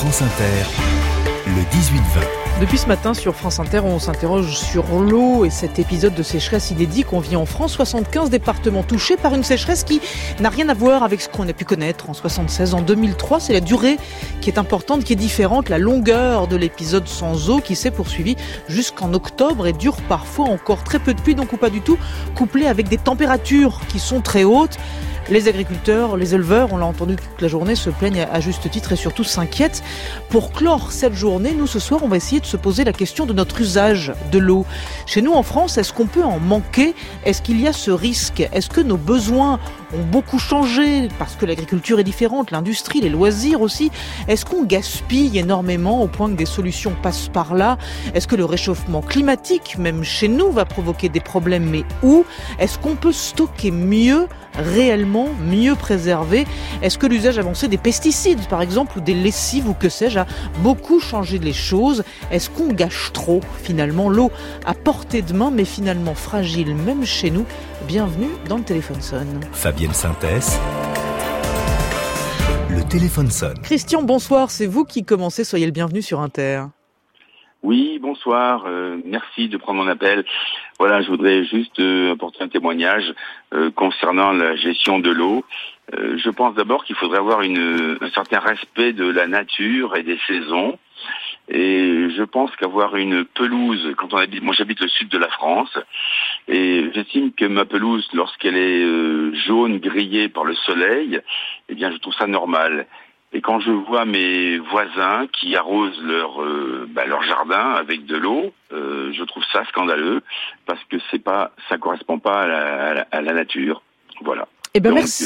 France Inter, le 18-20. Depuis ce matin sur France Inter, on s'interroge sur l'eau et cet épisode de sécheresse inédit qu'on vit en France. 75 départements touchés par une sécheresse qui n'a rien à voir avec ce qu'on a pu connaître en 76, en 2003. C'est la durée qui est importante, qui est différente, la longueur de l'épisode sans eau qui s'est poursuivi jusqu'en octobre et dure parfois encore très peu de pluie, donc ou pas du tout, couplé avec des températures qui sont très hautes. Les agriculteurs, les éleveurs, on l'a entendu toute la journée, se plaignent à juste titre et surtout s'inquiètent. Pour clore cette journée, nous ce soir, on va essayer de se poser la question de notre usage de l'eau. Chez nous en France, est-ce qu'on peut en manquer ? Est-ce qu'il y a ce risque ? Est-ce que nos besoins ont beaucoup changé parce que l'agriculture est différente, l'industrie, les loisirs aussi ? Est-ce qu'on gaspille énormément au point que des solutions passent par là ? Est-ce que le réchauffement climatique, même chez nous, va provoquer des problèmes ? Mais où ? Est-ce qu'on peut stocker mieux, réellement mieux préservé ? Est-ce que l'usage avancé des pesticides, par exemple, ou des lessives, ou que sais-je, a beaucoup changé les choses ? Est-ce qu'on gâche trop, finalement ? L'eau à portée de main, mais finalement fragile, même chez nous. Bienvenue dans le téléphone sonne. Fabienne Synthèse. Le téléphone sonne. Christian, bonsoir, c'est vous qui commencez, soyez le bienvenu sur Inter. Oui, bonsoir, merci de prendre mon appel. Voilà, je voudrais juste apporter un témoignage concernant la gestion de l'eau. Je pense d'abord qu'il faudrait avoir un certain respect de la nature et des saisons. Et je pense qu'avoir une pelouse, moi j'habite le sud de la France, et j'estime que ma pelouse, lorsqu'elle est jaune, grillée par le soleil, eh bien je trouve ça normal. Et quand je vois mes voisins qui arrosent leur jardin avec de l'eau, je trouve ça scandaleux parce que ça correspond pas à la nature. Voilà. Eh ben merci.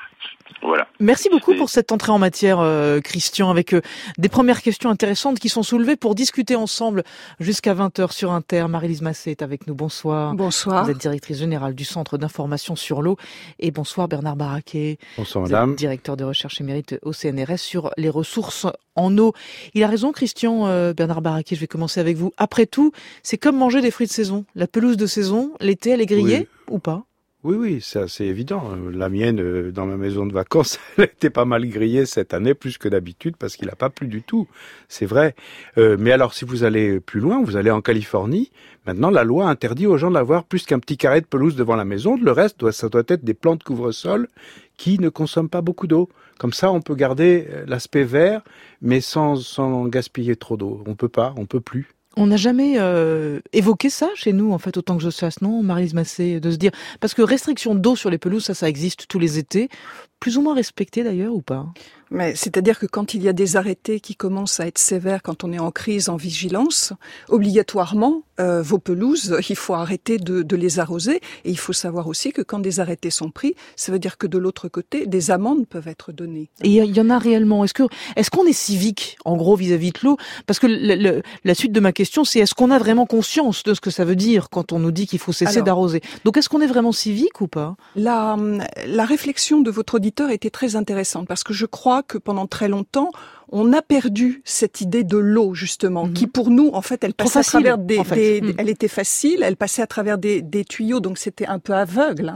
Voilà. Merci beaucoup pour cette entrée en matière, Christian, avec des premières questions intéressantes qui sont soulevées pour discuter ensemble jusqu'à 20h sur Inter. Marie-Lise Massé est avec nous. Bonsoir. Bonsoir. Vous êtes directrice générale du Centre d'information sur l'eau. Et bonsoir Bernard Baraquet. Bonsoir Vous madame. êtes directeur de recherche émérite au CNRS sur les ressources en eau. Il a raison, Christian, Bernard Baraquet, je vais commencer avec vous. Après tout, c'est comme manger des fruits de saison. La pelouse de saison, l'été, elle est grillée ou pas ? Oui, c'est assez évident. La mienne, dans ma maison de vacances, elle a été pas mal grillée cette année, plus que d'habitude, parce qu'il n'a pas plu du tout. C'est vrai. Mais alors, si vous allez plus loin, vous allez en Californie, maintenant, la loi interdit aux gens d'avoir plus qu'un petit carré de pelouse devant la maison. Le reste, ça doit être des plantes couvre-sol qui ne consomment pas beaucoup d'eau. Comme ça, on peut garder l'aspect vert, mais sans gaspiller trop d'eau. On peut plus. On n'a jamais évoqué ça chez nous, en fait, autant que je sache, non, Marie-Lise Massé, de se dire... Parce que restriction d'eau sur les pelouses, ça existe tous les étés, plus ou moins respecté d'ailleurs, ou pas ? Mais c'est-à-dire que quand il y a des arrêtés qui commencent à être sévères, quand on est en crise, en vigilance, obligatoirement, vos pelouses, il faut arrêter de les arroser. Et il faut savoir aussi que quand des arrêtés sont pris, ça veut dire que de l'autre côté, des amendes peuvent être données. Et il y en a réellement. Est-ce qu'on est civique, en gros, vis-à-vis de l'eau ? Parce que la suite de ma question, c'est est-ce qu'on a vraiment conscience de ce que ça veut dire quand on nous dit qu'il faut cesser d'arroser ? Donc est-ce qu'on est vraiment civique ou pas ? La réflexion de votre auditeur était très intéressante parce que je crois que pendant très longtemps, on a perdu cette idée de l'eau, justement, qui pour nous, en fait, elle passait à travers elle était facile, elle passait à travers des tuyaux, donc c'était un peu aveugle.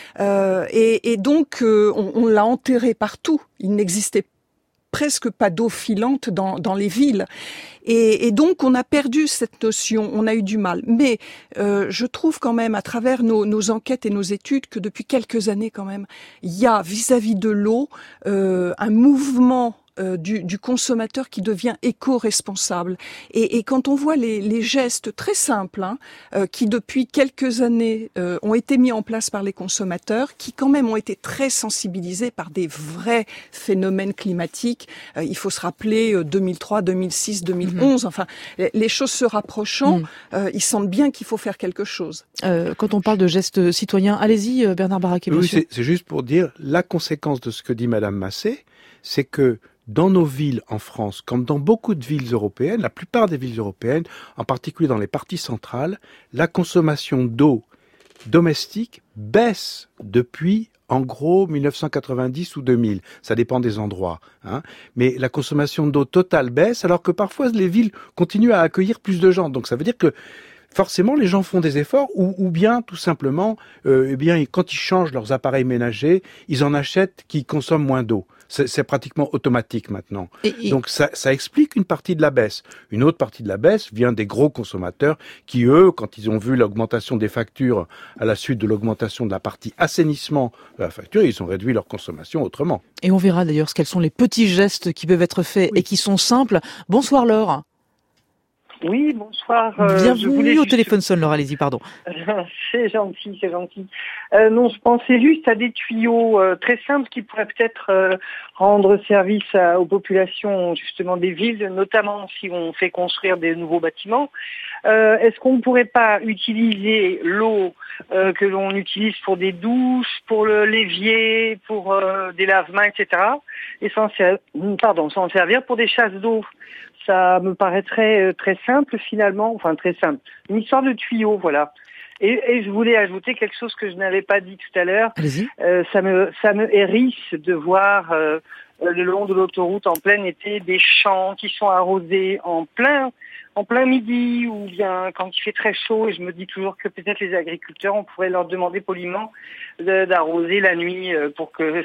Et donc, on l'a enterrée partout. Il n'existait presque pas d'eau filante dans les villes. Et donc, on a perdu cette notion, on a eu du mal. Mais je trouve quand même, à travers nos enquêtes et nos études, que depuis quelques années quand même, il y a vis-à-vis de l'eau un mouvement du consommateur qui devient éco-responsable. Et quand on voit les gestes très simples qui depuis quelques années ont été mis en place par les consommateurs, qui quand même ont été très sensibilisés par des vrais phénomènes climatiques. Il faut se rappeler 2003, 2006, 2011. Enfin, les choses se rapprochant, ils sentent bien qu'il faut faire quelque chose. Quand on parle de gestes citoyens, allez-y Bernard Baraquet. Oui, c'est juste pour dire la conséquence de ce que dit Madame Massé, c'est que dans nos villes en France, comme dans beaucoup de villes européennes, la plupart des villes européennes, en particulier dans les parties centrales, la consommation d'eau domestique baisse depuis, en gros, 1990 ou 2000. Ça dépend des endroits. Mais la consommation d'eau totale baisse, alors que parfois les villes continuent à accueillir plus de gens. Donc ça veut dire que forcément, les gens font des efforts, ou bien, tout simplement, quand ils changent leurs appareils ménagers, ils en achètent qui consomment moins d'eau. C'est pratiquement automatique maintenant. Donc ça explique une partie de la baisse. Une autre partie de la baisse vient des gros consommateurs qui, eux, quand ils ont vu l'augmentation des factures à la suite de l'augmentation de la partie assainissement de la facture, ils ont réduit leur consommation autrement. Et on verra d'ailleurs quels sont les petits gestes qui peuvent être faits et qui sont simples. Bonsoir Laure. Oui, bonsoir. Bienvenue au téléphone sonne, Laure, allez-y, pardon. C'est gentil. Non, je pensais juste à des tuyaux très simples qui pourraient peut-être rendre service aux populations justement des villes, notamment si on fait construire des nouveaux bâtiments. Est-ce qu'on ne pourrait pas utiliser l'eau que l'on utilise pour des douches, pour l'évier, pour des lave-mains, etc. et s'en servir pour des chasses d'eau? Ça me paraîtrait très simple finalement, enfin très simple. Une histoire de tuyaux, voilà. Et je voulais ajouter quelque chose que je n'avais pas dit tout à l'heure. Allez-y. Ça me hérisse de voir le long de l'autoroute en plein été des champs qui sont arrosés en plein midi, ou bien quand il fait très chaud. Et je me dis toujours que peut-être les agriculteurs, on pourrait leur demander poliment d'arroser la nuit pour que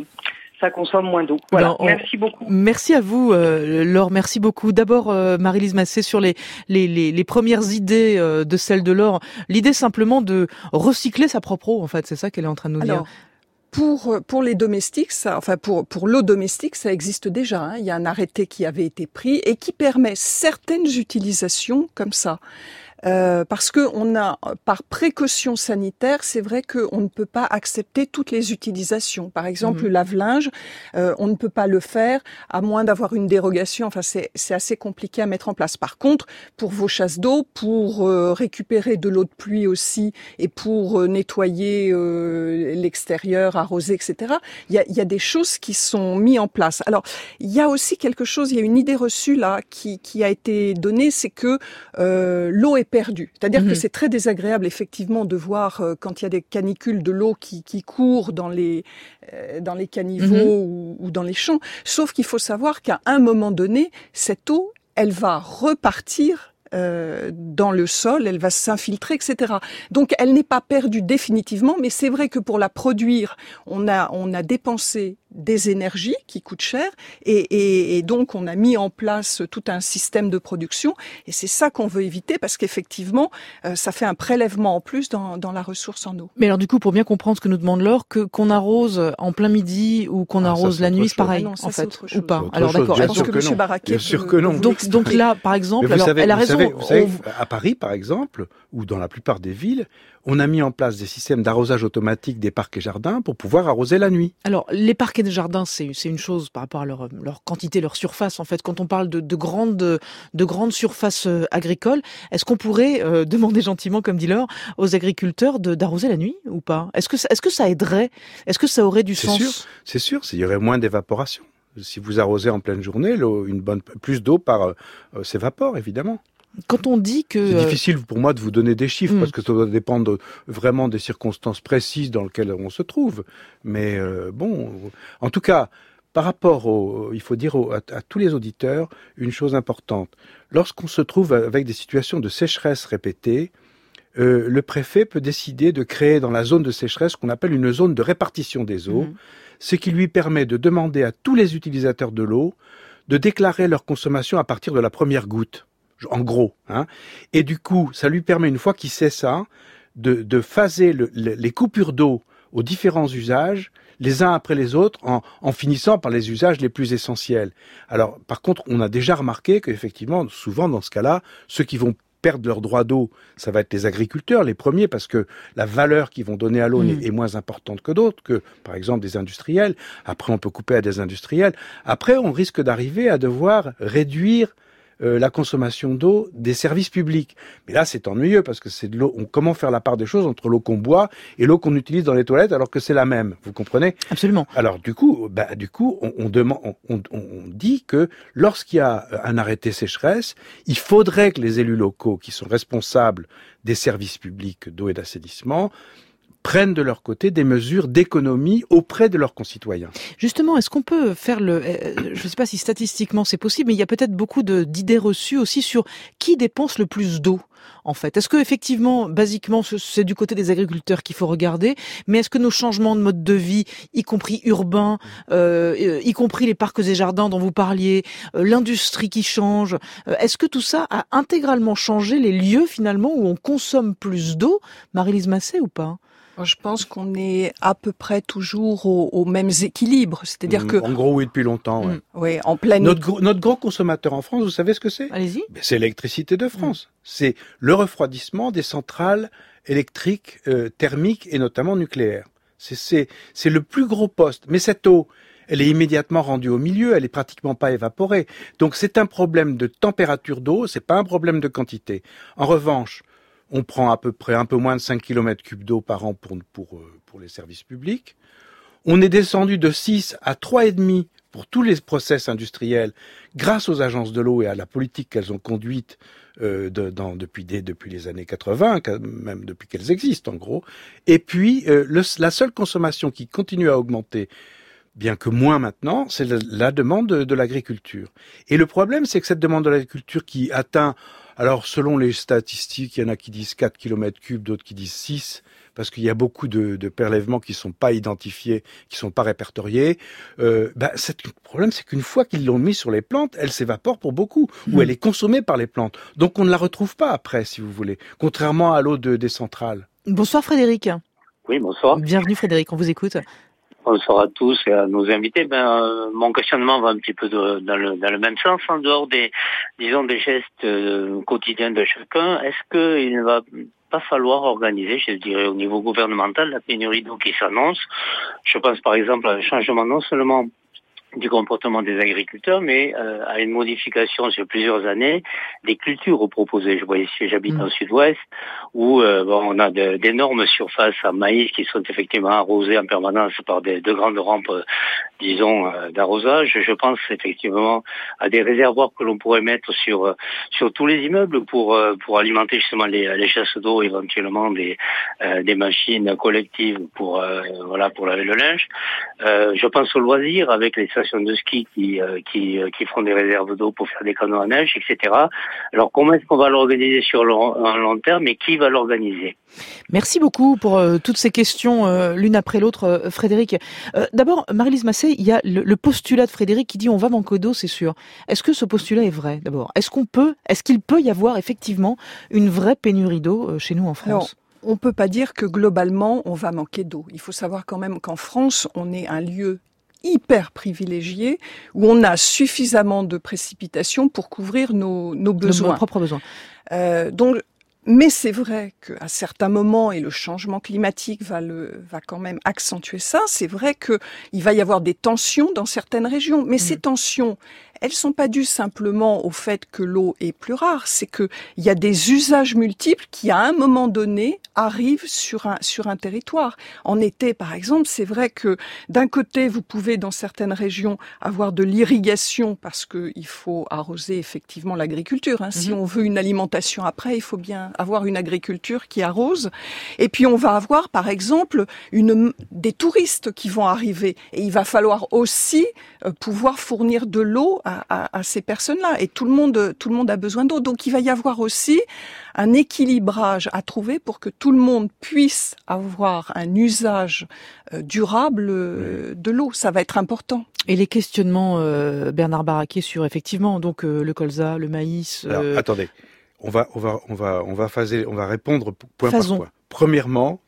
ça consomme moins d'eau. Voilà. Merci beaucoup. Merci à vous, Laure. Merci beaucoup. D'abord, Marie-Lise Massé, sur les premières idées de celle de Laure. L'idée simplement de recycler sa propre eau, en fait. C'est ça qu'elle est en train de nous dire. Pour les domestiques, pour l'eau domestique, ça existe déjà. Hein. Il y a un arrêté qui avait été pris et qui permet certaines utilisations comme ça. Parce que par précaution sanitaire, c'est vrai qu'on ne peut pas accepter toutes les utilisations. Par exemple, le lave-linge, on ne peut pas le faire à moins d'avoir une dérogation. Enfin, c'est assez compliqué à mettre en place. Par contre, pour vos chasses d'eau, pour récupérer de l'eau de pluie aussi, et pour nettoyer l'extérieur, arroser, etc., il y a des choses qui sont mises en place. Alors, il y a aussi quelque chose, il y a une idée reçue là qui a été donnée, c'est que l'eau est perdue. C'est-à-dire que c'est très désagréable effectivement de voir quand il y a des canicules de l'eau qui courent dans les caniveaux ou dans les champs. Sauf qu'il faut savoir qu'à un moment donné, cette eau, elle va repartir dans le sol, elle va s'infiltrer, etc. Donc elle n'est pas perdue définitivement, mais c'est vrai que pour la produire, on a dépensé des énergies qui coûtent cher et donc on a mis en place tout un système de production et c'est ça qu'on veut éviter parce qu'effectivement ça fait un prélèvement en plus dans la ressource en eau. Mais alors du coup pour bien comprendre ce que nous demande Laure, qu'on arrose en plein midi ou qu'on arrose la nuit, c'est pareil non, en fait ou pas. Alors d'accord, je pense que monsieur Barraquet bien sûr que non. Donc là par exemple, elle a raison. Vous savez, à Paris par exemple ou dans la plupart des villes, on a mis en place des systèmes d'arrosage automatique des parcs et jardins pour pouvoir arroser la nuit. Alors, les parcs et des jardins, c'est une chose par rapport à leur quantité, leur surface. En fait, quand on parle de grandes surfaces agricoles, est-ce qu'on pourrait demander gentiment, comme dit Laure, aux agriculteurs d'arroser la nuit ou pas ? Est-ce que ça aiderait ? Est-ce que ça aurait du sens ? C'est sûr, il y aurait moins d'évaporation. Si vous arrosez en pleine journée, plus d'eau s'évapore, évidemment. Quand on dit que... C'est difficile pour moi de vous donner des chiffres parce que ça doit dépendre vraiment des circonstances précises dans lesquelles on se trouve. Mais en tout cas, par rapport il faut dire à tous les auditeurs une chose importante. Lorsqu'on se trouve avec des situations de sécheresse répétées, le préfet peut décider de créer dans la zone de sécheresse ce qu'on appelle une zone de répartition des eaux, ce qui lui permet de demander à tous les utilisateurs de l'eau de déclarer leur consommation à partir de la première goutte. En gros, hein. Et du coup, ça lui permet, une fois qu'il sait ça, de phaser les coupures d'eau aux différents usages, les uns après les autres, en finissant par les usages les plus essentiels. Alors, par contre, on a déjà remarqué qu'effectivement, souvent dans ce cas-là, ceux qui vont perdre leur droit d'eau, ça va être les agriculteurs, les premiers, parce que la valeur qu'ils vont donner à l'eau est moins importante que d'autres, que par exemple des industriels. Après, on peut couper à des industriels. Après, on risque d'arriver à devoir réduire la consommation d'eau des services publics. Mais là, c'est ennuyeux parce que c'est de l'eau. Comment faire la part des choses entre l'eau qu'on boit et l'eau qu'on utilise dans les toilettes alors que c'est la même. Vous comprenez ? Absolument. Alors du coup, on dit que lorsqu'il y a un arrêté sécheresse, il faudrait que les élus locaux qui sont responsables des services publics d'eau et d'assainissement prennent de leur côté des mesures d'économie auprès de leurs concitoyens. Justement, est-ce qu'on peut faire je ne sais pas si statistiquement c'est possible, mais il y a peut-être beaucoup d'idées reçues aussi sur qui dépense le plus d'eau. En fait, est-ce que effectivement, basiquement, c'est du côté des agriculteurs qu'il faut regarder, mais est-ce que nos changements de mode de vie, y compris urbains, y compris les parcs et jardins dont vous parliez, l'industrie qui change, est-ce que tout ça a intégralement changé les lieux finalement où on consomme plus d'eau, Marie-Lise Massé, ou pas ? Je pense qu'on est à peu près toujours aux mêmes équilibres, c'est-à-dire que... En gros, oui, depuis longtemps. Ouais. Oui, en pleine... Notre grand consommateur en France, vous savez ce que c'est ? Allez-y. C'est l'électricité de France. C'est le refroidissement des centrales électriques, thermiques et notamment nucléaires. C'est le plus gros poste. Mais cette eau, elle est immédiatement rendue au milieu, elle est pratiquement pas évaporée. Donc c'est un problème de température d'eau, c'est pas un problème de quantité. En revanche, on prend à peu près un peu moins de 5 km3 d'eau par an pour les services publics. On est descendu de 6 à 3,5 pour tous les process industriels grâce aux agences de l'eau et à la politique qu'elles ont conduite depuis les années 80, même depuis qu'elles existent en gros. Et puis la seule consommation qui continue à augmenter, bien que moins maintenant, c'est la demande de l'agriculture. Et le problème, c'est que cette demande de l'agriculture qui atteint... Alors, selon les statistiques, il y en a qui disent 4 km3, d'autres qui disent 6, parce qu'il y a beaucoup de prélèvements qui sont pas identifiés, qui sont pas répertoriés. Le problème, c'est qu'une fois qu'ils l'ont mis sur les plantes, elle s'évapore pour beaucoup, ou elle est consommée par les plantes. Donc, on ne la retrouve pas après, si vous voulez, contrairement à l'eau des centrales. Bonsoir Frédéric. Oui, bonsoir. Bienvenue Frédéric, on vous écoute. Bonsoir à tous et à nos invités. Mon questionnement va un petit peu dans le même sens, en dehors des gestes quotidiens de chacun. Est-ce qu'il ne va pas falloir organiser, je dirais, au niveau gouvernemental, la pénurie d'eau qui s'annonce? Je pense par exemple à un changement non seulement du comportement des agriculteurs, mais à une modification sur plusieurs années des cultures proposées. Je vois ici, j'habite en sud-ouest, où on a d'énormes surfaces à maïs qui sont effectivement arrosées en permanence par de grandes rampes, d'arrosage. Je pense effectivement à des réservoirs que l'on pourrait mettre sur tous les immeubles pour alimenter justement les chasses d'eau, éventuellement des machines collectives pour laver le linge. Je pense aux loisirs avec les stations de ski qui font des réserves d'eau pour faire des canots à neige, etc. Alors comment est-ce qu'on va l'organiser sur un long terme et qui va l'organiser? Merci beaucoup pour toutes ces questions l'une après l'autre, Frédéric. D'abord, Marie-Lise Massé, il y a le postulat de Frédéric qui dit on va manquer d'eau, c'est sûr. Est-ce que ce postulat est vrai d'abord? Est-ce qu'il peut y avoir effectivement une vraie pénurie d'eau chez nous en France? On peut pas dire que globalement on va manquer d'eau. Il faut savoir quand même qu'en France, on est un lieu hyper privilégié où on a suffisamment de précipitations pour couvrir nos besoins. Nos propres besoins. Mais c'est vrai qu'à certains moments, et le changement climatique va quand même accentuer ça, c'est vrai qu'il va y avoir des tensions dans certaines régions. Mais ces tensions, elles sont pas dues simplement au fait que l'eau est plus rare, c'est que il y a des usages multiples qui, à un moment donné, arrivent sur un territoire. En été, par exemple, c'est vrai que d'un côté, vous pouvez, dans certaines régions, avoir de l'irrigation parce que il faut arroser effectivement l'agriculture. Si on veut une alimentation après, il faut bien avoir une agriculture qui arrose. Et puis, on va avoir, par exemple, des touristes qui vont arriver. Et il va falloir aussi pouvoir fournir de l'eau à ces personnes-là. Et tout le monde a besoin d'eau. Donc, il va y avoir aussi un équilibrage à trouver pour que tout le monde puisse avoir un usage durable de l'eau. Ça va être important. Et les questionnements, Bernard Barraquet, sur effectivement donc le colza, le maïs. Alors, attendez, on va répondre point par point. Premièrement,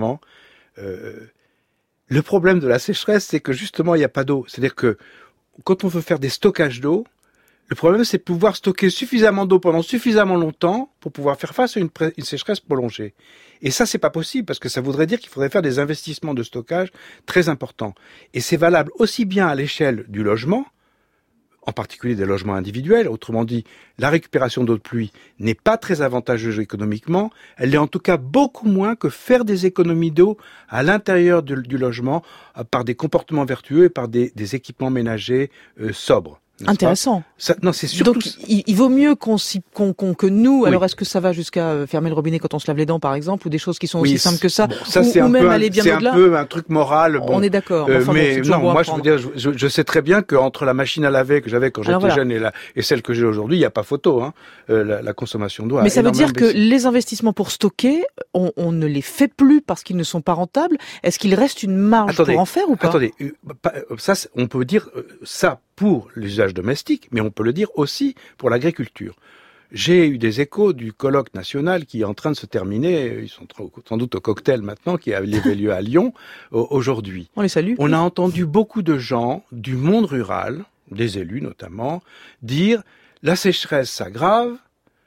le problème de la sécheresse, c'est que justement il n'y a pas d'eau. C'est-à-dire que quand on veut faire des stockages d'eau, le problème c'est de pouvoir stocker suffisamment d'eau pendant suffisamment longtemps pour pouvoir faire face à une sécheresse prolongée. Et ça, c'est pas possible parce que ça voudrait dire qu'il faudrait faire des investissements de stockage très importants. Et c'est valable aussi bien à l'échelle du logement, en particulier des logements individuels. Autrement dit, la récupération d'eau de pluie n'est pas très avantageuse économiquement. Elle l'est en tout cas beaucoup moins que faire des économies d'eau à l'intérieur du logement par des comportements vertueux et par des équipements ménagers sobres. Intéressant. Non, c'est surtout... Donc, il vaut mieux que nous. Alors, est-ce que ça va jusqu'à fermer le robinet quand on se lave les dents, par exemple, ou des choses qui sont aussi simples que ça, ou même aller bien au-delà? C'est un peu un truc moral. On est d'accord. Mais non, moi, je veux dire, je sais très bien qu'entre la machine à laver que j'avais quand j'étais jeune et celle que j'ai aujourd'hui, il n'y a pas photo. La consommation d'eau. Mais ça veut dire que les investissements pour stocker, on ne les fait plus parce qu'ils ne sont pas rentables. Est-ce qu'il reste une marge pour en faire ou pas? Attendez, ça, on peut dire ça pour l'usage domestique, mais on peut le dire aussi pour l'agriculture. J'ai eu des échos du colloque national qui est en train de se terminer, ils sont sans doute au cocktail maintenant, qui avait lieu à Lyon aujourd'hui. On les salue. On a entendu beaucoup de gens du monde rural, des élus notamment, dire la sécheresse s'aggrave,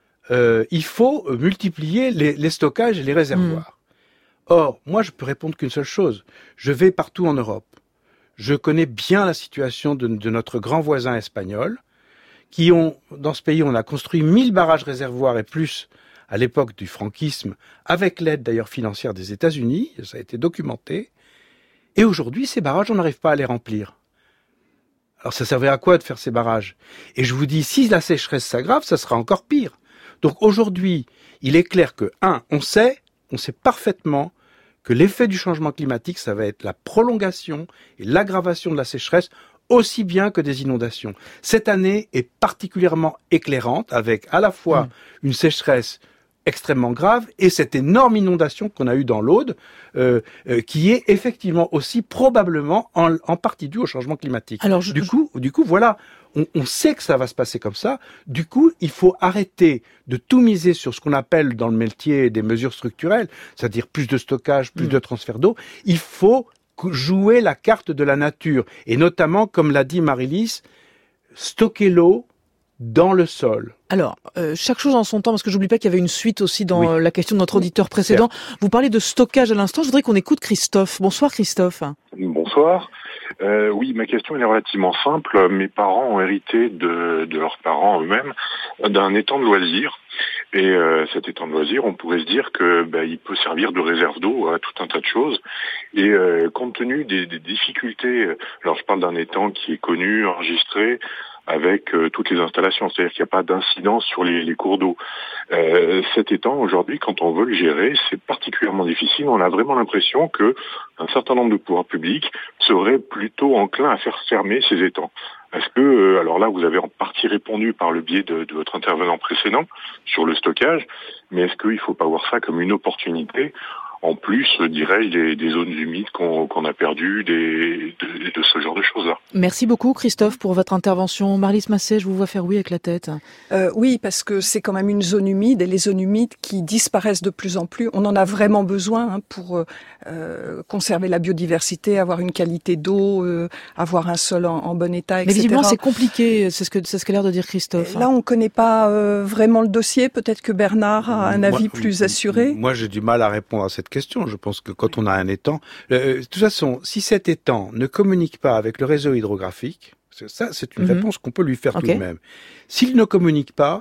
il faut multiplier les stockages et les réservoirs. Or, moi je peux répondre qu'une seule chose, je vais partout en Europe. Je connais bien la situation de notre grand voisin espagnol, dans ce pays, on a construit 1000 barrages réservoirs et plus à l'époque du franquisme, avec l'aide d'ailleurs financière des États-Unis, ça a été documenté. Et aujourd'hui, ces barrages, on n'arrive pas à les remplir. Alors ça servait à quoi de faire ces barrages? Et je vous dis, si la sécheresse s'aggrave, ça sera encore pire. Donc aujourd'hui, il est clair que, on sait parfaitement que l'effet du changement climatique, ça va être la prolongation et l'aggravation de la sécheresse, aussi bien que des inondations. Cette année est particulièrement éclairante, avec à la fois une sécheresse extrêmement grave et cette énorme inondation qu'on a eue dans l'Aude, qui est effectivement aussi probablement en partie due au changement climatique. Alors, du coup, voilà, on sait que ça va se passer comme ça. Du coup, il faut arrêter de tout miser sur ce qu'on appelle dans le métier des mesures structurelles, c'est-à-dire plus de stockage, plus de transfert d'eau. Il faut jouer la carte de la nature et notamment, comme l'a dit Marie-Lise, stocker l'eau dans le sol. Alors, chaque chose en son temps, parce que j'oublie pas qu'il y avait une suite aussi dans la question de notre auditeur précédent. Vous parlez de stockage à l'instant, je voudrais qu'on écoute Christophe. Bonsoir Christophe. Bonsoir. Oui, ma question elle est relativement simple. Mes parents ont hérité de leurs parents eux-mêmes d'un étang de loisirs. Et cet étang de loisirs, on pourrait se dire que il peut servir de réserve d'eau à tout un tas de choses. Et compte tenu des difficultés, alors je parle d'un étang qui est connu, enregistré, avec toutes les installations, c'est-à-dire qu'il n'y a pas d'incidence sur les cours d'eau. Cet étang, aujourd'hui, quand on veut le gérer, c'est particulièrement difficile. On a vraiment l'impression que un certain nombre de pouvoirs publics seraient plutôt enclins à faire fermer ces étangs. Est-ce que, alors là, vous avez en partie répondu par le biais de votre intervenant précédent sur le stockage, mais est-ce qu'il ne faut pas voir ça comme une opportunité en plus, dirais-je, des zones humides qu'on a perdues, de ce genre de choses-là. Merci beaucoup Christophe pour votre intervention. Marie-Lise Massé, je vous vois faire oui avec la tête. Oui, parce que c'est quand même une zone humide et les zones humides qui disparaissent de plus en plus. On en a vraiment besoin pour conserver la biodiversité, avoir une qualité d'eau, avoir un sol en bon état, etc. Mais visiblement c'est compliqué, c'est ce qu'a l'air de dire Christophe. Là, on ne connaît pas vraiment le dossier. Peut-être que Bernard a un avis plus assuré. Moi, j'ai du mal à répondre à cette question. Je pense que quand on a un étang, de toute façon, si cet étang ne communique pas avec le réseau hydrographique, ça, c'est une réponse qu'on peut lui faire tout de même. S'il ne communique pas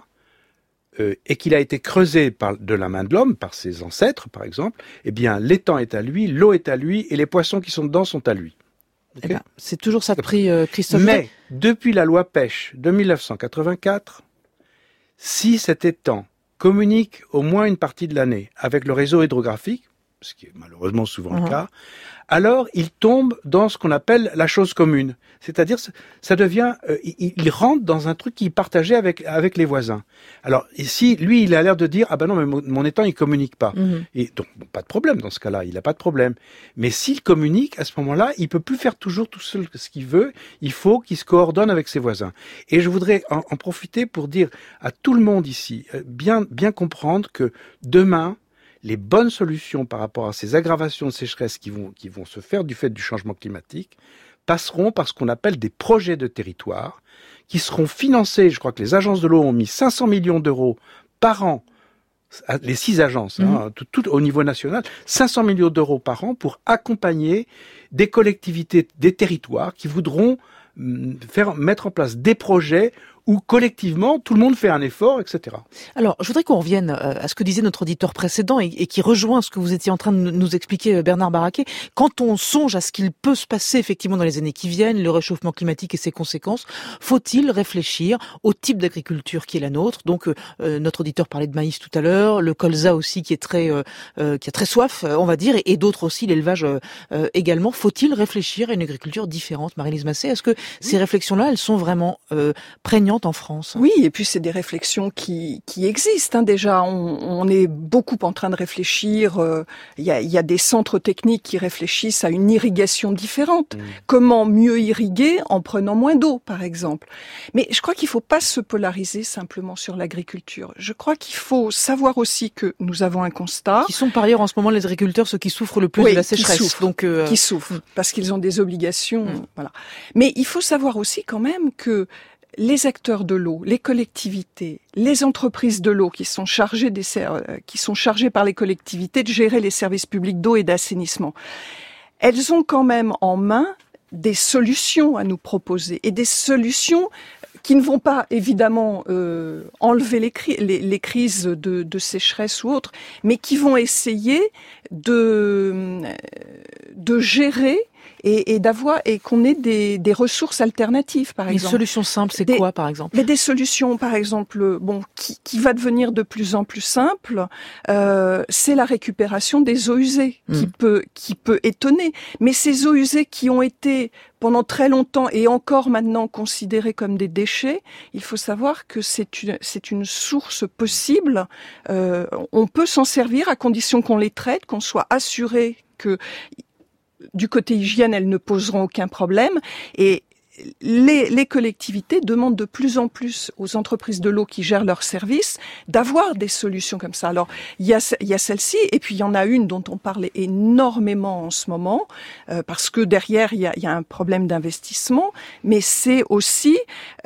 et qu'il a été creusé de la main de l'homme, par ses ancêtres, par exemple, eh bien, l'étang est à lui, l'eau est à lui et les poissons qui sont dedans sont à lui. Okay. C'est toujours ça de prix, Christophe. Mais depuis la loi pêche de 1984, si cet étang communique au moins une partie de l'année avec le réseau hydrographique, ce qui est malheureusement souvent le cas, alors il tombe dans ce qu'on appelle la chose commune. C'est-à-dire, ça devient, il rentre dans un truc qu'il partageait avec les voisins. Alors, ici, lui, il a l'air de dire, ah ben non, mais mon étang, il communique pas. Et donc, bon, pas de problème dans ce cas-là, il n'a pas de problème. Mais s'il communique, à ce moment-là, il peut plus faire toujours tout seul ce qu'il veut, il faut qu'il se coordonne avec ses voisins. Et je voudrais en profiter pour dire à tout le monde ici, bien comprendre que demain, les bonnes solutions par rapport à ces aggravations de sécheresse qui vont se faire du fait du changement climatique passeront par ce qu'on appelle des projets de territoire qui seront financés, je crois que les agences de l'eau ont mis 500 millions d'euros par an, les 6 agences, tout au niveau national, 500 millions d'euros par an pour accompagner des collectivités, des territoires qui voudront mettre en place des projets où collectivement tout le monde fait un effort, etc. Alors, je voudrais qu'on revienne à ce que disait notre auditeur précédent et qui rejoint ce que vous étiez en train de nous expliquer, Bernard Barraquet. Quand on songe à ce qu'il peut se passer effectivement dans les années qui viennent, le réchauffement climatique et ses conséquences, faut-il réfléchir au type d'agriculture qui est la nôtre? Donc, notre auditeur parlait de maïs tout à l'heure, le colza aussi qui a très soif, on va dire, et d'autres aussi, l'élevage également. Faut-il réfléchir à une agriculture différente, Marie-Lise Massé? Est-ce que ces réflexions-là, elles sont vraiment prégnantes en France? Oui, et puis c'est des réflexions qui existent. Déjà, on est beaucoup en train de réfléchir. Il y a des centres techniques qui réfléchissent à une irrigation différente. Comment mieux irriguer en prenant moins d'eau, par exemple. Mais je crois qu'il ne faut pas se polariser simplement sur l'agriculture. Je crois qu'il faut savoir aussi que nous avons un constat. Qui sont par ailleurs en ce moment les agriculteurs ceux qui souffrent le plus de la sécheresse. Qui souffrent parce qu'ils ont des obligations. Voilà. Mais il faut savoir aussi quand même que les acteurs de l'eau, les collectivités, les entreprises de l'eau qui sont chargées par les collectivités de gérer les services publics d'eau et d'assainissement, elles ont quand même en main des solutions à nous proposer et des solutions qui ne vont pas évidemment enlever les crises de sécheresse ou autres, mais qui vont essayer de gérer et qu'on ait des ressources alternatives, par exemple. Une solution simple, c'est quoi, par exemple? Mais des solutions, par exemple, qui va devenir de plus en plus simple, c'est la récupération des eaux usées, qui peut étonner. Mais ces eaux usées qui ont été pendant très longtemps et encore maintenant considérées comme des déchets, il faut savoir que c'est une source possible. On peut s'en servir à condition qu'on les traite, qu'on soit assuré que du côté hygiène, elles ne poseront aucun problème. Et les collectivités demandent de plus en plus aux entreprises de l'eau qui gèrent leurs services d'avoir des solutions comme ça. Alors, il y a celle-ci, et puis il y en a une dont on parle énormément en ce moment, parce que derrière, il y a un problème d'investissement, mais c'est aussi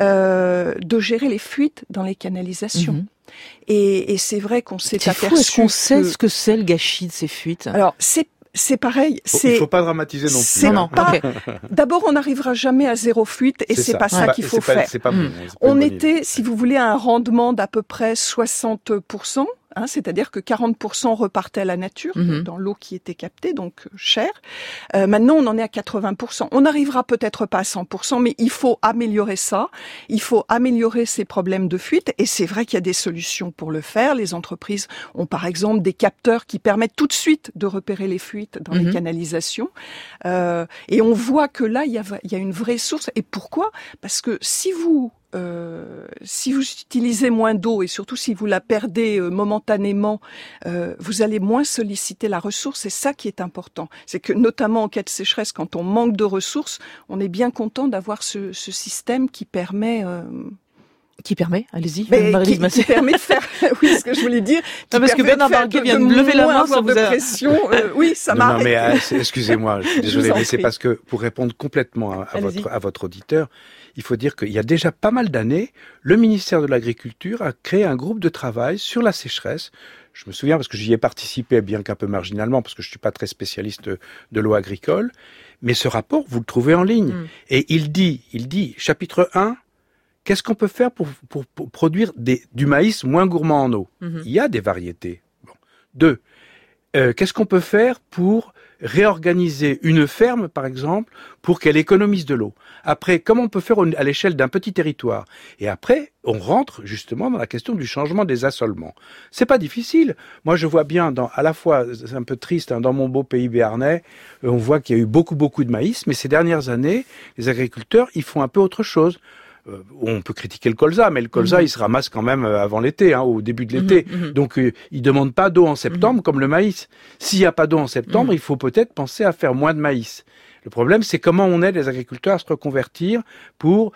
de gérer les fuites dans les canalisations. Et c'est vrai qu'on s'est aperçu... Est-ce qu'on sait ce que c'est le gâchis de ces fuites? Alors, c'est pareil. Il faut pas dramatiser non plus. D'abord, on n'arrivera jamais à zéro fuite et c'est pas ça qu'il faut faire. On était, si vous voulez, à un rendement d'à peu près 60%. C'est-à-dire que 40% repartaient à la nature, dans l'eau qui était captée, donc chère. Maintenant, on en est à 80%. On n'arrivera peut-être pas à 100%, mais il faut améliorer ça. Il faut améliorer ces problèmes de fuite. Et c'est vrai qu'il y a des solutions pour le faire. Les entreprises ont par exemple des capteurs qui permettent tout de suite de repérer les fuites dans les canalisations. Et on voit que là, il y a une vraie source. Et pourquoi? Parce que si vous utilisez moins d'eau et surtout si vous la perdez momentanément, vous allez moins solliciter la ressource. C'est ça qui est important. C'est que notamment en cas de sécheresse, quand on manque de ressources, on est bien content d'avoir ce système qui permet... allez-y, qui permet de faire, oui, ce que je voulais dire. Parce que Bernard Barraquet vient de lever la main, ça vous a... pression. Oui, ça m'a arrêté. Excusez-moi, je suis désolé, mais c'est parce que pour répondre complètement à votre auditeur, il faut dire qu'il y a déjà pas mal d'années, le ministère de l'Agriculture a créé un groupe de travail sur la sécheresse. Je me souviens parce que j'y ai participé, bien qu'un peu marginalement, parce que je suis pas très spécialiste de l'eau agricole. Mais ce rapport, vous le trouvez en ligne. Et il dit, chapitre 1, qu'est-ce qu'on peut faire pour produire du maïs moins gourmand en eau? Il y a des variétés. 2. Qu'est-ce qu'on peut faire pour réorganiser une ferme, par exemple, pour qu'elle économise de l'eau? Après, comment on peut faire à l'échelle d'un petit territoire? Et après, on rentre justement dans la question du changement des assolements. C'est pas difficile. Moi, je vois bien, à la fois, c'est un peu triste, dans mon beau pays béarnais, on voit qu'il y a eu beaucoup de maïs, mais ces dernières années, les agriculteurs, ils font un peu autre chose. On peut critiquer le colza, mais le colza, il se ramasse quand même avant l'été, au début de l'été. Donc, il demande pas d'eau en septembre comme le maïs. S'il n'y a pas d'eau en septembre, il faut peut-être penser à faire moins de maïs. Le problème, c'est comment on aide les agriculteurs à se reconvertir pour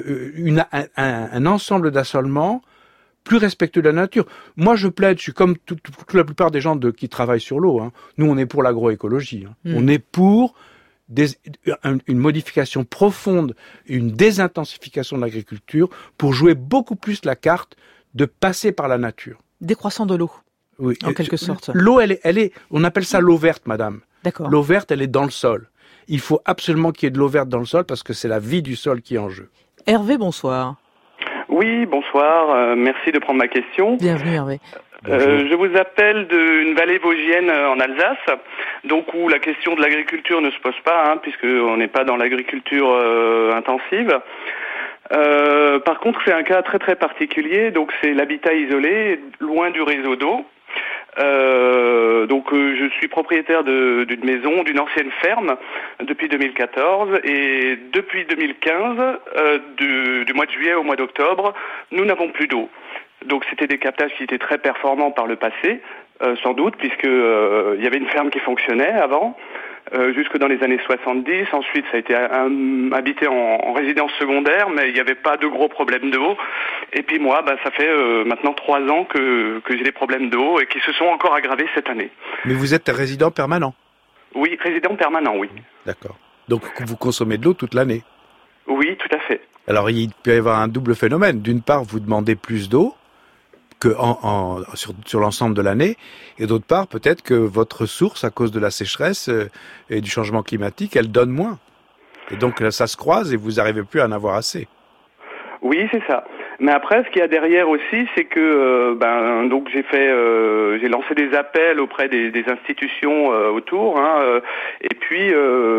un ensemble d'assolements plus respectueux de la nature. Moi, je plaide, je suis comme toute la plupart des gens qui travaillent sur l'eau. Nous, on est pour l'agroécologie. On est pour une modification profonde, une désintensification de l'agriculture pour jouer beaucoup plus la carte de passer par la nature. Décroissant de l'eau, oui, en quelque sorte. L'eau, elle est, on appelle ça l'eau verte, madame. D'accord. L'eau verte, elle est dans le sol. Il faut absolument qu'il y ait de l'eau verte dans le sol parce que c'est la vie du sol qui est en jeu. Hervé, bonsoir. Oui, bonsoir. Merci de prendre ma question. Bienvenue Hervé. Je vous appelle d'une vallée vosgienne en Alsace, donc où la question de l'agriculture ne se pose pas, puisqu'on n'est pas dans l'agriculture intensive. Par contre, c'est un cas très très particulier, donc c'est l'habitat isolé, loin du réseau d'eau. Je suis propriétaire d'une maison, d'une ancienne ferme depuis 2014 et depuis 2015, du mois de juillet au mois d'octobre, nous n'avons plus d'eau. Donc c'était des captages qui étaient très performants par le passé, sans doute, puisque il y avait une ferme qui fonctionnait avant, jusque dans les années 70. Ensuite, ça a été habité en résidence secondaire, mais il n'y avait pas de gros problèmes d'eau. Et puis moi, ça fait maintenant 3 ans que j'ai des problèmes d'eau et qui se sont encore aggravés cette année. Mais vous êtes résident permanent? Oui, résident permanent, oui. D'accord. Donc vous consommez de l'eau toute l'année? Oui, tout à fait. Alors il peut y avoir un double phénomène. D'une part, vous demandez plus d'eau que sur l'ensemble de l'année, et d'autre part, peut-être que votre source, à cause de la sécheresse et du changement climatique, elle donne moins. Et donc là, ça se croise et vous n'arrivez plus à en avoir assez. Oui, c'est ça. Mais après, ce qu'il y a derrière aussi, c'est que donc j'ai lancé des appels auprès des institutions autour, et puis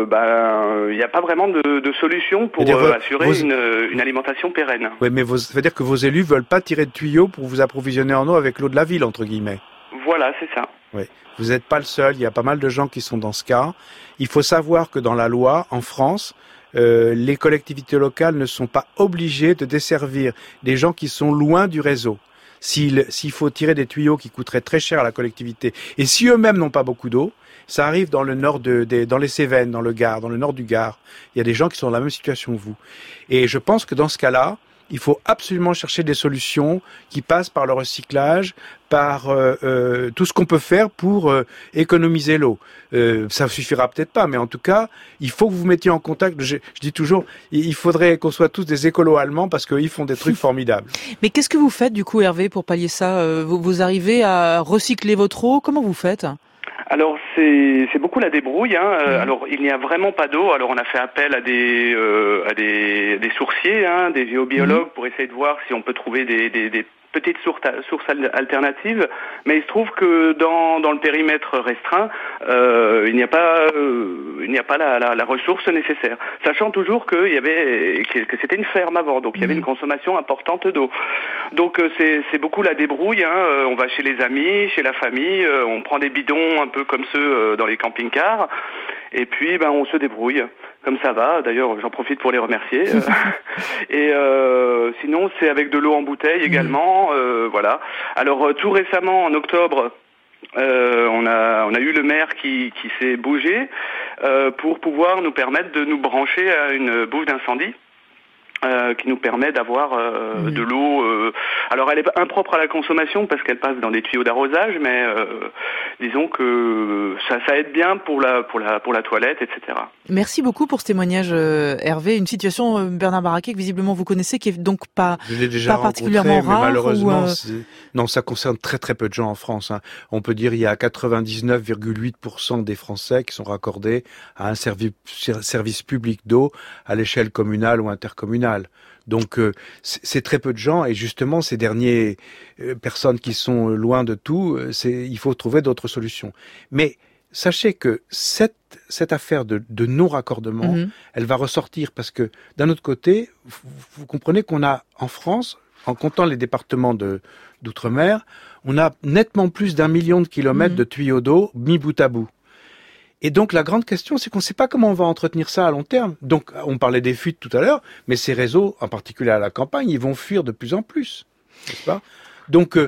il n'y a pas vraiment de solution pour assurer une alimentation pérenne. Oui, mais ça veut dire que vos élus veulent pas tirer de tuyaux pour vous approvisionner en eau avec l'eau de la ville, entre guillemets. Voilà, c'est ça. Oui. Vous n'êtes pas le seul. Il y a pas mal de gens qui sont dans ce cas. Il faut savoir que dans la loi, en France, les collectivités locales ne sont pas obligées de desservir des gens qui sont loin du réseau. S'il faut tirer des tuyaux qui coûteraient très cher à la collectivité, et si eux-mêmes n'ont pas beaucoup d'eau, ça arrive dans le nord dans les Cévennes, dans le Gard, dans le nord du Gard. Il y a des gens qui sont dans la même situation que vous. Et je pense que dans ce cas-là, il faut absolument chercher des solutions qui passent par le recyclage, par tout ce qu'on peut faire pour économiser l'eau. Ça suffira peut-être pas, mais en tout cas, il faut que vous vous mettiez en contact. Je dis toujours, il faudrait qu'on soit tous des écolos allemands parce qu'ils font des trucs formidables. Mais qu'est-ce que vous faites du coup, Hervé, pour pallier ça? Vous arrivez à recycler votre eau? Comment vous faites? Alors c'est beaucoup la débrouille. Alors il n'y a vraiment pas d'eau. Alors on a fait appel à des sourciers, des géobiologues pour essayer de voir si on peut trouver des petites sources alternatives. Mais il se trouve que dans le périmètre restreint, il n'y a pas la ressource nécessaire. Sachant toujours que c'était une ferme avant, donc il y avait une consommation importante d'eau. Donc c'est beaucoup la débrouille. On va chez les amis, chez la famille, on prend des bidons un peu comme ceux dans les camping-cars, et puis on se débrouille. Comme ça va, d'ailleurs j'en profite pour les remercier. Et sinon c'est avec de l'eau en bouteille également, voilà. Alors tout récemment en octobre, on a eu le maire qui s'est bougé pour pouvoir nous permettre de nous brancher à une bouche d'incendie. Qui nous permet d'avoir de l'eau. Alors elle est impropre à la consommation parce qu'elle passe dans des tuyaux d'arrosage, mais disons que ça aide bien pour la toilette, etc. Merci beaucoup pour ce témoignage, Hervé. Une situation, Bernard Baraquet, que visiblement vous connaissez, qui est donc pas particulièrement rare. Mais malheureusement, non, ça concerne très très peu de gens en France. On peut dire il y a 99,8% des Français qui sont raccordés à un service public d'eau à l'échelle communale ou intercommunale. Donc c'est très peu de gens, et justement ces dernières personnes qui sont loin de tout, il faut trouver d'autres solutions. Mais sachez que cette affaire de non-raccordement, elle va ressortir parce que d'un autre côté, vous comprenez qu'on a en France, en comptant les départements d'outre-mer, on a nettement plus d'1 million de kilomètres de tuyaux d'eau mis bout à bout. Et donc la grande question, c'est qu'on ne sait pas comment on va entretenir ça à long terme. Donc on parlait des fuites tout à l'heure, mais ces réseaux, en particulier à la campagne, ils vont fuir de plus en plus, n'est-ce pas? Donc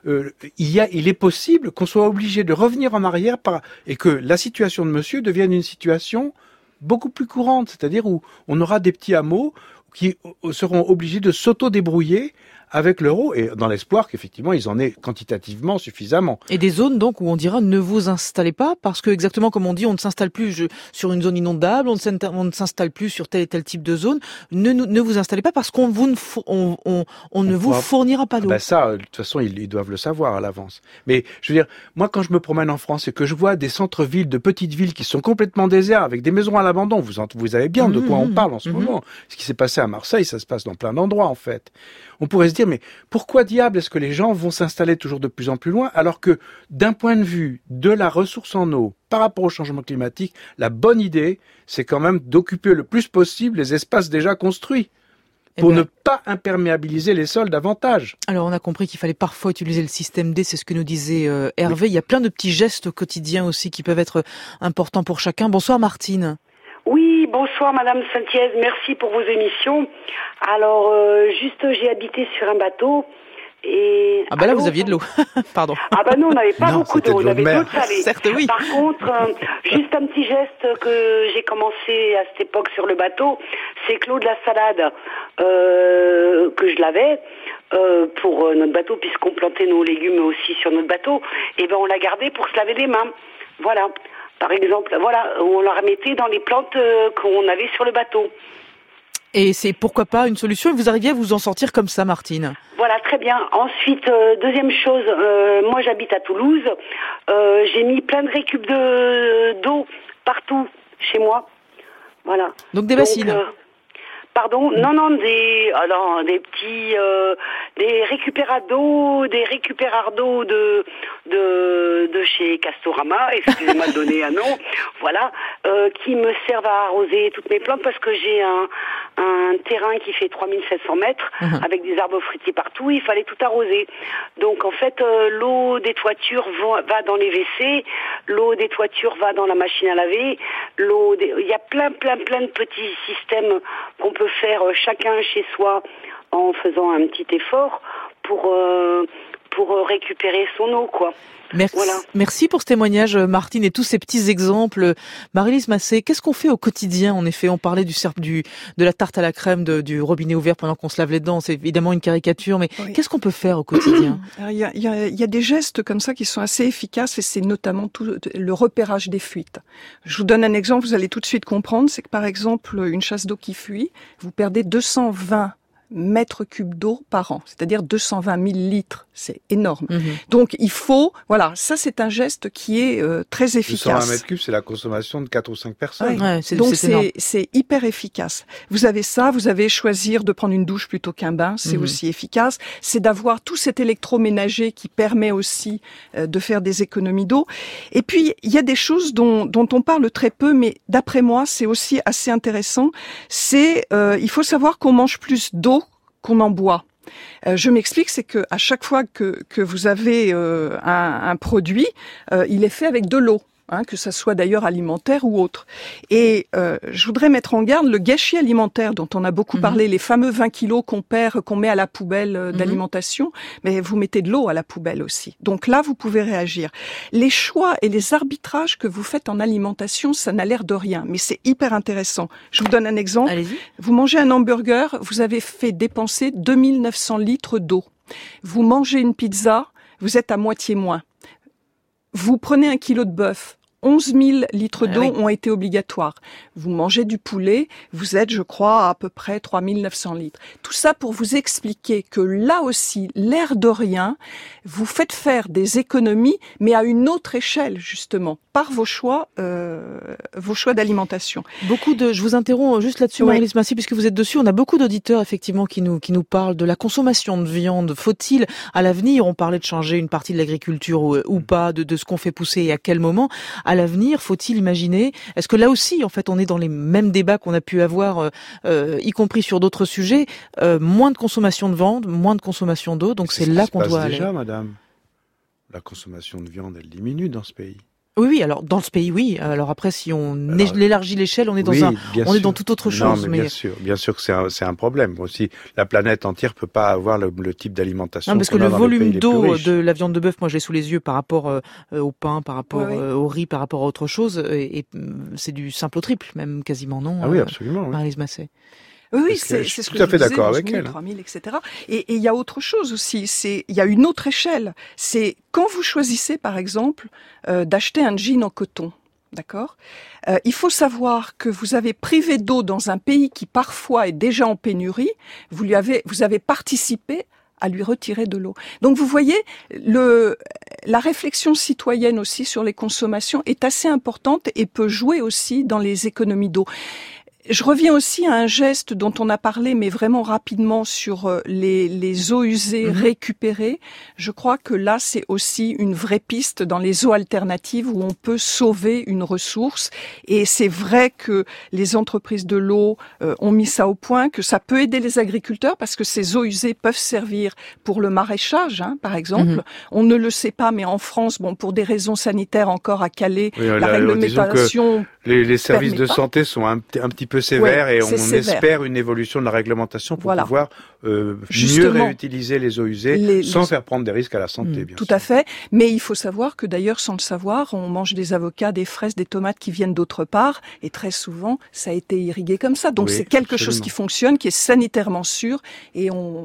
il est possible qu'on soit obligé de revenir en arrière et que la situation de monsieur devienne une situation beaucoup plus courante, c'est-à-dire où on aura des petits hameaux qui seront obligés de s'auto-débrouiller avec l'euro et dans l'espoir qu'effectivement ils en aient quantitativement suffisamment. Et des zones donc où on dira ne vous installez pas parce que exactement comme on dit, on ne s'installe plus sur une zone inondable, on ne s'installe plus sur tel et tel type de zone. Ne vous installez pas parce qu'on ne vous fournira pas d'eau. Ça, de toute façon, ils doivent le savoir à l'avance. Mais je veux dire, moi quand je me promène en France et que je vois des centres-villes, de petites villes qui sont complètement déserts avec des maisons à l'abandon, vous savez bien de quoi on parle en ce moment. Ce qui s'est passé à Marseille, ça se passe dans plein d'endroits en fait. On pourrait se dire, mais pourquoi diable est-ce que les gens vont s'installer toujours de plus en plus loin alors que d'un point de vue de la ressource en eau par rapport au changement climatique, la bonne idée, c'est quand même d'occuper le plus possible les espaces déjà construits pour ne pas imperméabiliser les sols davantage. Alors on a compris qu'il fallait parfois utiliser le système D, c'est ce que nous disait Hervé. Oui. Il y a plein de petits gestes au quotidien aussi qui peuvent être importants pour chacun. Bonsoir Martine. Oui, bonsoir Madame Saint-Thiès, merci pour vos émissions. Alors, j'ai habité sur un bateau et... Ah bah là, vous aviez de l'eau, pardon. Ah bah non, on n'avait pas beaucoup d'eau, on avait de l'eau salée. Certes, oui. Par contre, juste un petit geste que j'ai commencé à cette époque sur le bateau, c'est que l'eau de la salade que je lavais pour notre bateau, puisqu'on plantait nos légumes aussi sur notre bateau, et ben on l'a gardée pour se laver les mains. Voilà. Par exemple, voilà, on la remettait dans les plantes qu'on avait sur le bateau. Et c'est pourquoi pas une solution, et vous arriviez à vous en sortir comme ça, Martine? Voilà, très bien. Ensuite, deuxième chose, moi j'habite à Toulouse, j'ai mis plein de récup d'eau partout chez moi. Voilà. Donc des bassines. Pardon, non, des petits, des récupérats d'eau de chez Castorama, excusez-moi de donner un nom, voilà, qui me servent à arroser toutes mes plantes parce que j'ai un terrain qui fait 3700 mètres avec des arbres fruitiers partout, il fallait tout arroser. Donc en fait, l'eau des toitures va dans les WC, l'eau des toitures va dans la machine à laver, il y a plein de petits systèmes qu'on peut faire chacun chez soi en faisant un petit effort pour récupérer son eau, quoi. Merci, voilà. Merci pour ce témoignage, Martine, et tous ces petits exemples. Marie-Lise Massé, qu'est-ce qu'on fait au quotidien? En effet, on parlait de la tarte à la crème, du robinet ouvert pendant qu'on se lave les dents. C'est évidemment une caricature, mais oui. Qu'est-ce qu'on peut faire au quotidien? Il y a des gestes comme ça qui sont assez efficaces, et c'est notamment tout le repérage des fuites. Je vous donne un exemple, vous allez tout de suite comprendre. C'est que par exemple, une chasse d'eau qui fuit, vous perdez 220 mètres cubes d'eau par an, c'est-à-dire 220 000 litres. C'est énorme. Donc, il faut... Voilà, ça, c'est un geste qui est très efficace. 220 mètres cubes, c'est la consommation de 4 ou 5 personnes. Ouais. Donc, c'est hyper efficace. Vous avez ça, vous avez choisir de prendre une douche plutôt qu'un bain, c'est aussi efficace. C'est d'avoir tout cet électroménager qui permet aussi de faire des économies d'eau. Et puis, il y a des choses dont on parle très peu, mais d'après moi, c'est aussi assez intéressant. C'est, il faut savoir qu'on mange plus d'eau qu'on en boit. Je m'explique, c'est que à chaque fois que vous avez un produit, il est fait avec de l'eau. Que ça soit d'ailleurs alimentaire ou autre. Et je voudrais mettre en garde le gâchis alimentaire dont on a beaucoup parlé, les fameux 20 kilos qu'on met à la poubelle d'alimentation, mais vous mettez de l'eau à la poubelle aussi. Donc là, vous pouvez réagir. Les choix et les arbitrages que vous faites en alimentation, ça n'a l'air de rien, mais c'est hyper intéressant. Je vous donne un exemple. Allez-y. Vous mangez un hamburger, vous avez fait dépenser 2900 litres d'eau. Vous mangez une pizza, vous êtes à moitié moins. Vous prenez 1 kilo de bœuf, 11 000 litres d'eau ont été obligatoires. Vous mangez du poulet, vous êtes, je crois, à peu près 3 900 litres. Tout ça pour vous expliquer que là aussi, l'air de rien, vous faites faire des économies, mais à une autre échelle, justement, par vos choix d'alimentation. Je vous interromps juste là-dessus, Marie-Lise Massé, puisque vous êtes dessus. On a beaucoup d'auditeurs, effectivement, qui nous parlent de la consommation de viande. Faut-il, à l'avenir, on parlait de changer une partie de l'agriculture ou pas, de ce qu'on fait pousser et à quel moment? À l'avenir, faut-il imaginer, est-ce que là aussi, en fait, on est dans les mêmes débats qu'on a pu avoir, y compris sur d'autres sujets, moins de consommation de viande, moins de consommation d'eau, donc c'est là qu'on doit aller. Déjà, madame, la consommation de viande, elle diminue dans ce pays. Oui, alors dans ce pays, oui. Alors après, si on élargit l'échelle, on est dans toute autre chose. Non, mais bien sûr que c'est un problème. Aussi, la planète entière peut pas avoir le type d'alimentation. Non, parce que le volume d'eau de la viande de bœuf, moi, je l'ai sous les yeux par rapport au pain, par rapport au riz, par rapport à autre chose, et c'est du simple au triple, même quasiment, non? Ah oui, absolument. Marie-Lise Massé. Oui, c'est ce que tout à fait je disais, d'accord avec 000, elle. 3000, etc. Et il y a autre chose aussi, il y a une autre échelle. C'est quand vous choisissez, par exemple, d'acheter un jean en coton. D'accord. Il faut savoir que vous avez privé d'eau dans un pays qui parfois est déjà en pénurie. Vous avez participé à lui retirer de l'eau. Donc vous voyez, la réflexion citoyenne aussi sur les consommations est assez importante et peut jouer aussi dans les économies d'eau. Je reviens aussi à un geste dont on a parlé, mais vraiment rapidement, sur les eaux usées récupérées. Je crois que là, c'est aussi une vraie piste dans les eaux alternatives où on peut sauver une ressource. Et c'est vrai que les entreprises de l'eau ont mis ça au point, que ça peut aider les agriculteurs parce que ces eaux usées peuvent servir pour le maraîchage, par exemple. On ne le sait pas, mais en France, pour des raisons sanitaires encore à Calais, la réglementation... Les services de santé sont un petit peu sévères et on espère une évolution de la réglementation pour pouvoir mieux réutiliser les eaux usées sans faire prendre des risques à la santé. Bien tout sûr. à fait. Mais il faut savoir que d'ailleurs, sans le savoir, on mange des avocats, des fraises, des tomates qui viennent d'autre part et très souvent, ça a été irrigué comme ça. Donc c'est quelque chose qui fonctionne, qui est sanitairement sûr et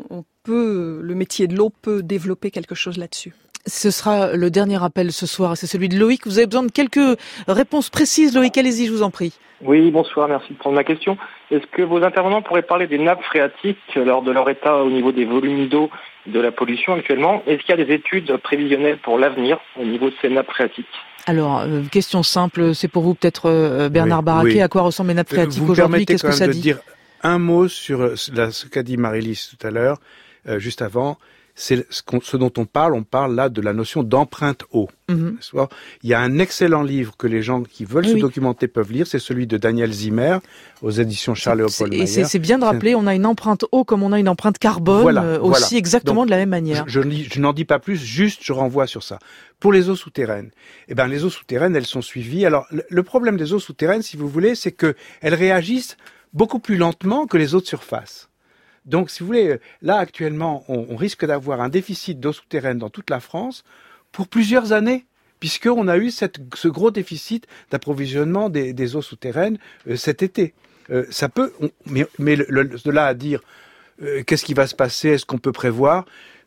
le métier de l'eau peut développer quelque chose là-dessus. Ce sera le dernier appel ce soir, c'est celui de Loïc. Vous avez besoin de quelques réponses précises, Loïc, allez-y, je vous en prie. Oui, bonsoir, merci de prendre ma question. Est-ce que vos intervenants pourraient parler des nappes phréatiques lors de leur état au niveau des volumes d'eau, de la pollution actuellement? Est-ce qu'il y a des études prévisionnelles pour l'avenir au niveau de ces nappes phréatiques? Alors, question simple, c'est pour vous peut-être Bernard Baraquet, à quoi ressemblent les nappes phréatiques aujourd'hui? Qu'est-ce que ça dit? Vous me permettez quand même de dire un mot sur ce qu'a dit Marie-Lise tout à l'heure, juste avant. C'est ce dont on parle là de la notion d'empreinte eau. Il y a un excellent livre que les gens qui veulent se documenter peuvent lire, c'est celui de Daniel Zimmer aux éditions Charles-Léopold Mayer. Et c'est bien de rappeler, on a une empreinte eau comme on a une empreinte carbone aussi exactement donc, de la même manière. Je n'en dis pas plus, juste je renvoie sur ça. Pour les eaux souterraines, les eaux souterraines, elles sont suivies. Alors le problème des eaux souterraines, si vous voulez, c'est que elles réagissent beaucoup plus lentement que les eaux de surface. Donc, si vous voulez, là, actuellement, on risque d'avoir un déficit d'eau souterraine dans toute la France pour plusieurs années, puisqu'on a eu ce gros déficit d'approvisionnement des eaux souterraines cet été. Ça peut, mais de là à dire qu'est-ce qui va se passer, est-ce qu'on peut prévoir,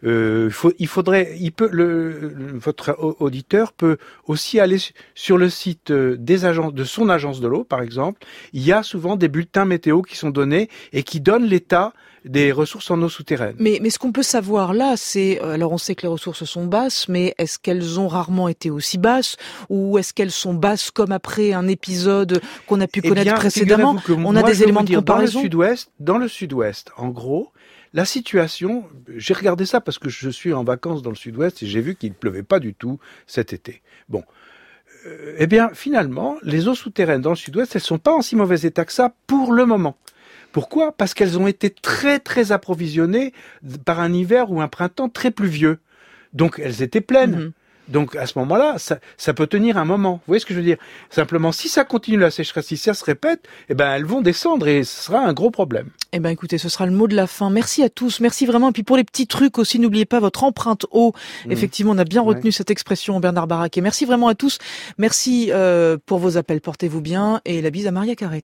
votre auditeur peut aussi aller sur le site de son agence de l'eau, par exemple. Il y a souvent des bulletins météo qui sont donnés et qui donnent l'état des ressources en eau souterraine. Mais ce qu'on peut savoir là, c'est, alors on sait que les ressources sont basses, mais est-ce qu'elles ont rarement été aussi basses, ou est-ce qu'elles sont basses comme après un épisode qu'on a pu connaître précédemment? On a des éléments de comparaison. Dans le sud-ouest, en gros, la situation, j'ai regardé ça parce que je suis en vacances dans le sud-ouest et j'ai vu qu'il ne pleuvait pas du tout cet été. Bon. Finalement, les eaux souterraines dans le sud-ouest, elles sont pas en si mauvais état que ça pour le moment. Pourquoi? Parce qu'elles ont été très très approvisionnées par un hiver ou un printemps très pluvieux. Donc elles étaient pleines. Donc à ce moment-là, ça peut tenir un moment. Vous voyez ce que je veux dire? Simplement, si ça continue la sécheresse, si ça se répète, elles vont descendre et ce sera un gros problème. Écoutez, ce sera le mot de la fin. Merci à tous, merci vraiment. Et puis pour les petits trucs aussi, n'oubliez pas votre empreinte eau. Effectivement, on a bien retenu cette expression, Bernard Baraquet. Merci vraiment à tous. Merci pour vos appels, portez-vous bien et la bise à Maria Carré.